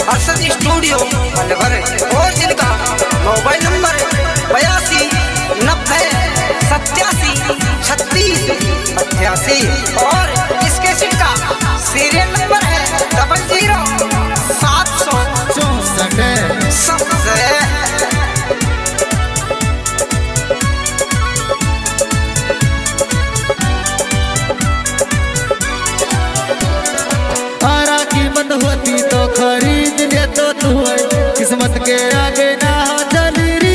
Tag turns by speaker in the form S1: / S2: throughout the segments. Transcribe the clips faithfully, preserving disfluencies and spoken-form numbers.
S1: Arshad studio Alwar और जिनका mobile number बयासी नब्बे सत्तासी छत्तीस अट्ठासी और इसके का सीरियल नंबर है डबल जीरो सात सौ चौसठ सबसे
S2: होती तो खरीद ले तो तू किस्मत के आगे ना चली री।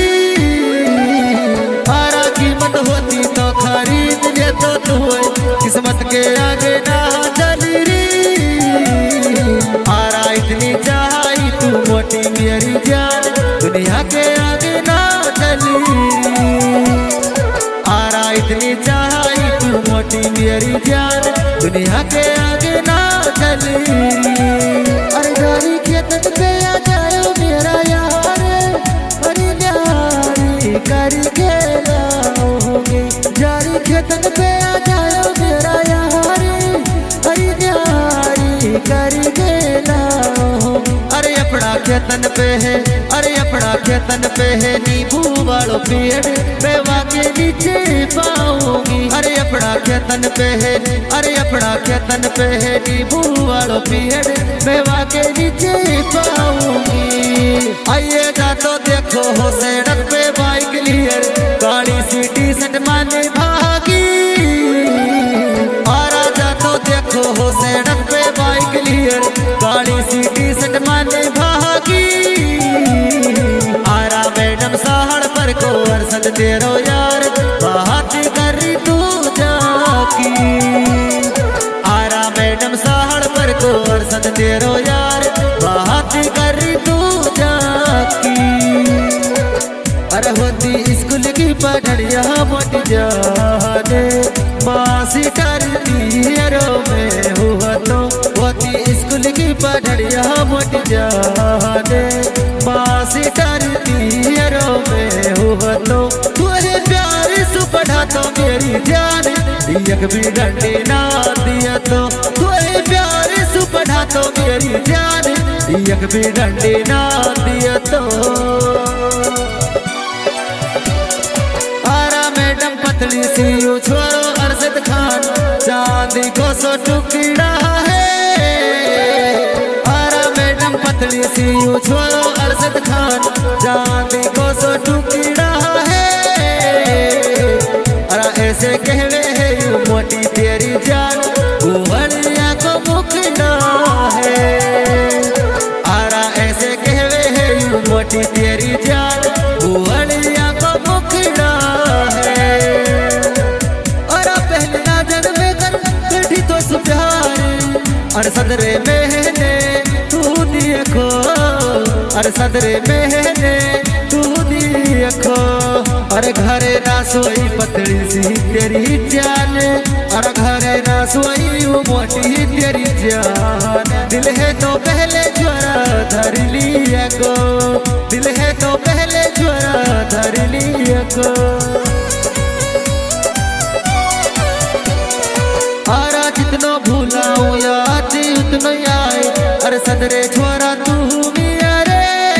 S2: आरा कीमत होती तो खरीद ले तो तू किस्मत के आगे ना चली री। आरा इतनी चाही तू मोटी मेरी जान दुनिया के आगे ना चली। आरा इतनी चाही तू मोटी मेरी जान दुनिया के आगे ना चली। अरे जारी खेतन पे आ जाओ मेरा यार अरे न्यारी कर के लाओगे। जारी खेतन पे आ जाओ मेरा यार अरे न्यारी कर के लाओ। अरे अपना खेतन पे है अरे अपना खेतन पे है नींबू वालों पेड़ बेवा के नीचे पाऊंगी। अरे अपना खेतन पे है अरे अपना खेतन पे है नींबू वालों पेड़ बेवा के नीचे पाऊंगी। आइए जा तो देखो हो सड़क पे बाइक क्लियर काली सी टी शर्ट माने भागी। आरा जा तो देखो हो सड़क पे बाइक क्लियर काली सी टी शर्ट माने भागी। आरा मैडम साहड़ पर को अरशद तेरो यार बात कर तू जाकी। आरा मैडम साहड़ पर को अरशद तेरो यार बात कर तू जाकी। अरे होती स्कूल की पढ़िया मोटी जाने मासी करती रो में हुआ तो होती स्कूल की पढ़िया मोटी जाने मासी करती रो में हुआ तो तुझे प्यार से पढ़ा तो मेरी जान एक भी डंडे ना दिया तो तुझे प्यार से पढ़ा तो मेरी जान एक भी डंडे ना दिया तो। आरा मैडम पतली सी यू छोरो अरशद खान चांदी को सो टुकड़ा है। आरा मैडम पतली सी यू छोरो अरशद खान चांदी को सो टुकड़ा है। अरा ऐसे कहवे है यू मोटी तेरी जान गुहड़िया को मुखड़ा है। आरा ऐसे कहवे है यू मोटी तेरी जान गुहड़िया को मुखड़ा है। और पहले नजर में कर बैठी तो सुप्यार अरशद रे मैंने तू देखो अरशद रे मैंने तू देखो। अरे घरे ना सोई पतली सी तेरी जान अरे घरे ना सोई मोटी तेरी जान। दिल है तो पहले ज्वारा धर लिया को दिल है तो पहले ज्वारा धर लिया को। आरा जितनो भूलाऊं याद उतनो आए अरशद रे छोरा तू मिया रे।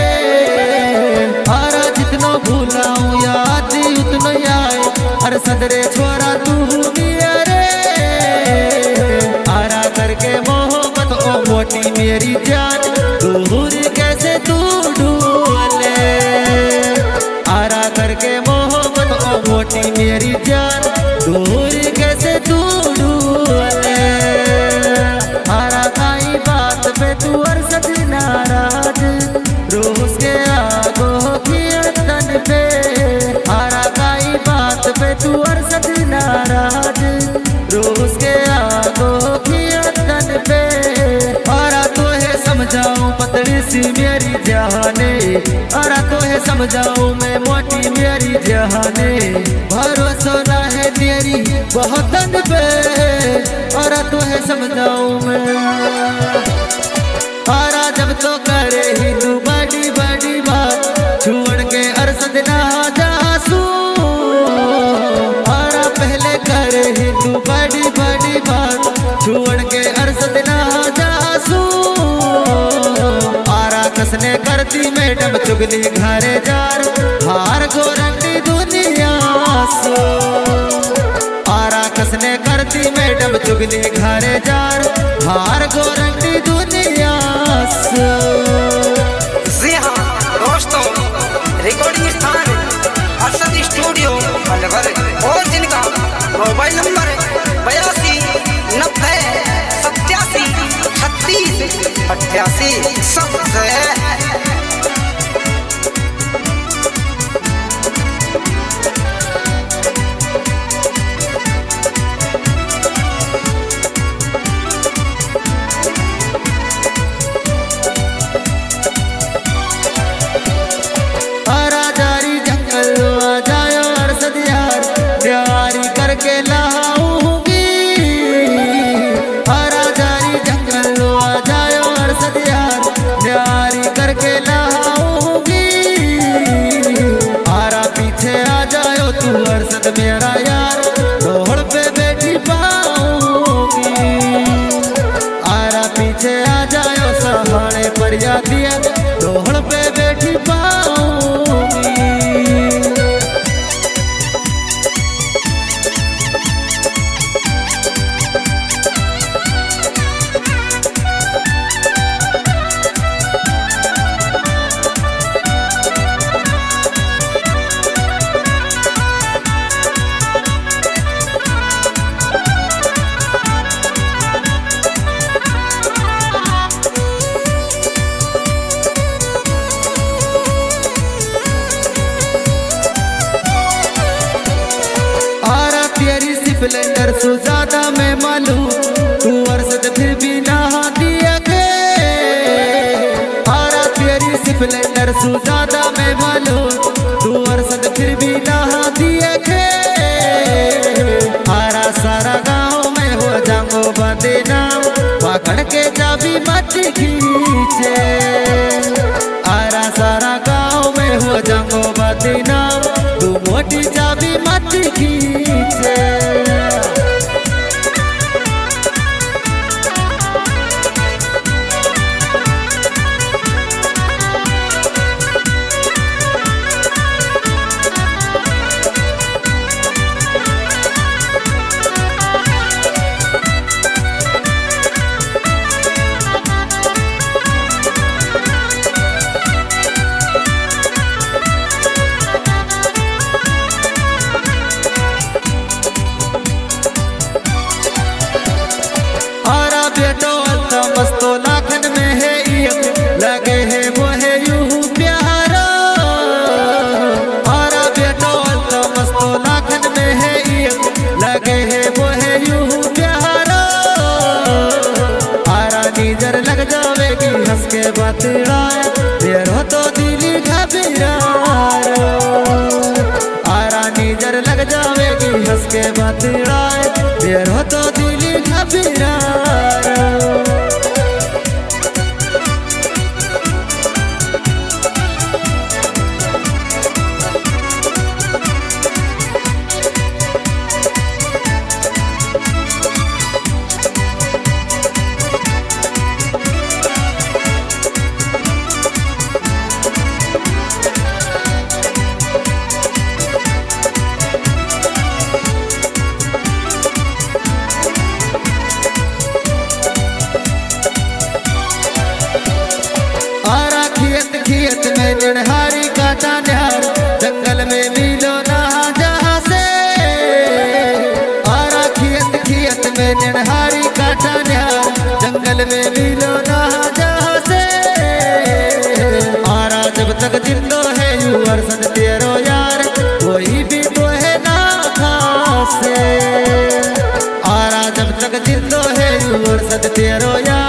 S2: आरा जितनो भूलाऊं याद उतनो आए अरशद रे छोरा तू मिया रे। आरा करके मोहब्बत ओ मोटी मेरी जान दूर कैसे तू ढूंढे। आरा करके मोहब्बत ओ मोटी मेरी जान दूर कैसे तू ढूंढे। आरा काई बात पे तू अरशद नाराज रोज के आगो कीर्तन पे। आरा काई बात पे तू अरशद नाराज रोज के आगो कीर्तन पे। आरा तो है समझाऊं पतली सी मेरी जाने आरा तो है समझाऊं मैं मोटी मेरी जाने। भरोसा ना है तेरी बहुत दंड पे आरा तो है समझाऊं मैं। आरा जब तो करे ही तू बड़ी बड़ी बात छोड़ के अरशद ना जासू। आरा पहले करे ही तू बड़ी बड़ी बात छोड़ के अरशद ना जासू। आरा कसने करती मैडम चुगली घरे जार हार गोरंडी दुनिया सो आरा कसने करती मैडम चुगली घरे जार हार गोरंडी दुनिया सो।
S1: जी हाँ दोस्तों, रिकॉर्डिंग स्थान अरशद स्टूडियो अलवर और जिनका मोबाइल नंबर बयासी नब्बे सत्यासी छत्तीस अट्ठासी सबसे
S2: करके लाऊंगी हरा जारी जंगल आ जायो अरशद यार न्यारी करके लाऊंगी आरा पीछे आ जायो तू अरशद मेरा यार रोड पे बैठी पाऊंगी आरा पीछे आ जायो सहारे पर या दिया रोड पे बैठी पाऊंगी। स्प्लेंडर से ज्यादा मैं मालूम तू अरशद फिर भी नहा दिया के आरा तेरी स्प्लेंडर से ज्यादा मैं मालूम तू अरशद फिर भी नहा दिया के आरा सारा गांव में हो जाऊंगो बंदे नाम पकड़ के चाबी मत खींचे आरा सारा गांव में हो जाऊंगो बंदे नाम तू मोटी चाबी मत खींचे। मस्तो लाखन में है एक लगे है वो है यूं प्यारा आरा बेटो तो मस्तो लाखन में है एक लगे है वो है यूं प्यारा आरा नीजर लग जावेगी हंस के बतराए तेरो तो दिली घबराए आरा नीजर लग जावेगी हंस के बतराए तेरो तो दिली घबराए। खेत में निहारी काटा निहार जंगल में मिलो ना जहाँ से आरा खेत खेत में निहारी काटा निहार जंगल में मिलो ना जहाँ से आरा जब तक जिंदो है यू अरशद तेरो यार कोई भी तो है ना खासे आरा जब तक जिंदो है यू अरशद तेरो यार